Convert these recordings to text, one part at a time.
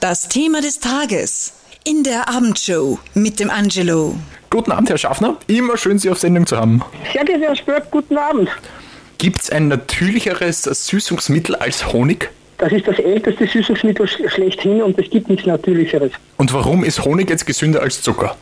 Das Thema des Tages in der Abendshow mit dem Angelo. Guten Abend, Herr Schaffner. Immer schön, Sie auf Sendung zu haben. Sehr geehrter Herr Spörk, guten Abend. Gibt es ein natürlicheres Süßungsmittel als Honig? Das ist das älteste Süßungsmittel schlechthin und es gibt nichts Natürlicheres. Und warum ist Honig jetzt gesünder als Zucker?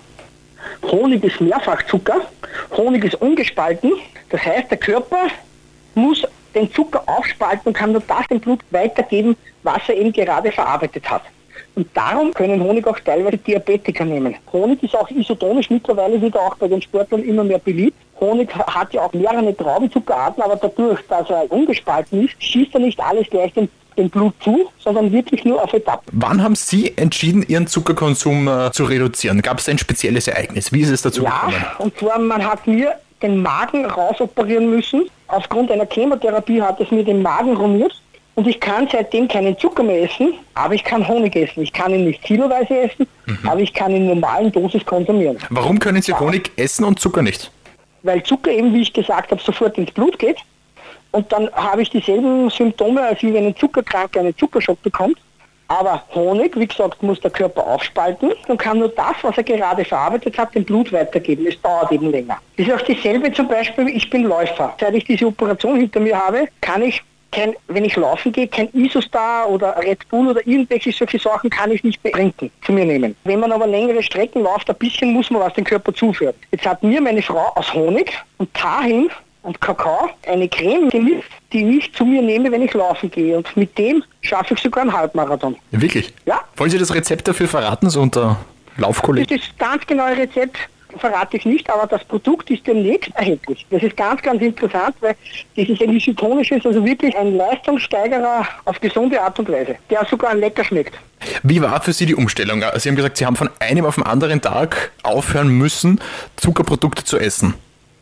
Honig ist Mehrfachzucker. Honig ist ungespalten. Das heißt, der Körper muss den Zucker aufspalten und kann nur das dem Blut weitergeben, was er eben gerade verarbeitet hat. Und darum können Honig auch teilweise Diabetiker nehmen. Honig ist auch isotonisch mittlerweile wieder auch bei den Sportlern immer mehr beliebt. Honig hat ja auch mehrere Traubenzuckerarten, aber dadurch, dass er ungespalten ist, schießt er nicht alles gleich dem Blut zu, sondern wirklich nur auf Etappen. Wann haben Sie entschieden, Ihren Zuckerkonsum zu reduzieren? Gab es ein spezielles Ereignis? Wie ist es dazu gekommen? Ja, und zwar, man hat mir den Magen rausoperieren müssen. Aufgrund einer Chemotherapie hat es mir den Magen ruiniert. Und ich kann seitdem keinen Zucker mehr essen, aber ich kann Honig essen. Ich kann ihn nicht kiloweise essen, aber ich kann ihn in normalen Dosis konsumieren. Warum können Sie Honig essen und Zucker nicht? Weil Zucker eben, wie ich gesagt habe, sofort ins Blut geht. Und dann habe ich dieselben Symptome, als wie wenn ein Zuckerkranker einen Zuckerschock bekommt. Aber Honig, wie gesagt, muss der Körper aufspalten und kann nur das, was er gerade verarbeitet hat, dem Blut weitergeben. Es dauert eben länger. Das ist auch dasselbe zum Beispiel, ich bin Läufer. Seit ich diese Operation hinter mir habe, kann ich wenn ich laufen gehe, kein Isostar oder Red Bull oder irgendwelche solche Sachen kann ich nicht mehr trinken, zu mir nehmen. Wenn man aber längere Strecken läuft, ein bisschen muss man was dem Körper zuführen. Jetzt hat mir meine Frau aus Honig und Tahin und Kakao eine Creme gemischt, die ich zu mir nehme, wenn ich laufen gehe. Und mit dem schaffe ich sogar einen Halbmarathon. Wirklich? Ja. Wollen Sie das Rezept dafür verraten, so unter Laufkollegen? Das ganz genaue Rezept verrate ich nicht, aber das Produkt ist demnächst erhältlich. Das ist ganz, ganz interessant, weil das ist ein isotonisches, also wirklich ein Leistungssteigerer auf gesunde Art und Weise, der sogar lecker schmeckt. Wie war für Sie die Umstellung? Sie haben gesagt, Sie haben von einem auf den anderen Tag aufhören müssen, Zuckerprodukte zu essen.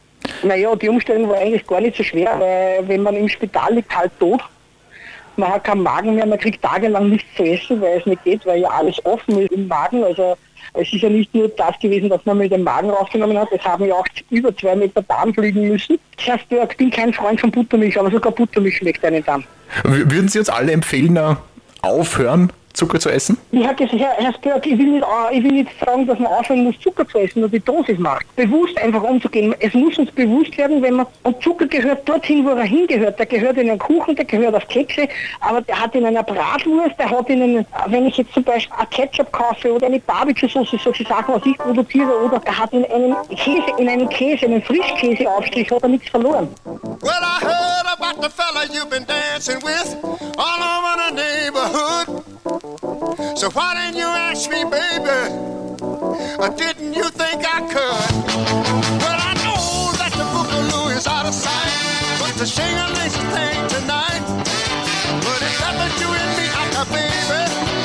Naja, die Umstellung war eigentlich gar nicht so schwer, weil wenn man im Spital liegt, halt tot. Man hat keinen Magen mehr, man kriegt tagelang nichts zu essen, weil es nicht geht, weil ja alles offen ist im Magen. Also es ist ja nicht nur das gewesen, dass man mit dem Magen rausgenommen hat, es haben ja auch über 2 Meter Darm fliegen müssen. Das heißt, ich bin kein Freund von Buttermilch, aber sogar Buttermilch schmeckt einen Darm. Würden Sie uns alle empfehlen, aufhören, Zucker zu essen? Ich habe gesagt, Herr Spörk, ich will nicht sagen, dass man aufhören muss, Zucker zu essen, nur die Dosis macht. Bewusst einfach umzugehen. Es muss uns bewusst werden, und Zucker gehört dorthin, wo er hingehört. Der gehört in einen Kuchen, der gehört auf Kekse, aber der hat in einer Bratwurst, der hat wenn ich jetzt zum Beispiel ein Ketchup kaufe oder eine Barbecue-Sauce, solche Sachen, was ich produziere, oder er hat in einem Käse, einen Frischkäseaufstrich, hat er nichts verloren. Well, I heard about the fella you've been dancing with all over the neighborhood. So why didn't you ask me, baby? Or didn't you think I could? Well, I know that the Boogaloo is out of sight, but the shingling thing tonight. But it's up to you and me, baby.